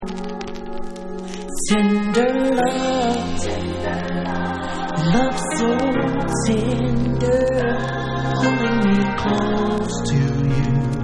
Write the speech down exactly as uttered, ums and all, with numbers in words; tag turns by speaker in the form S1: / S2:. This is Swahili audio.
S1: Tender love, love so tender, pulling me close to you.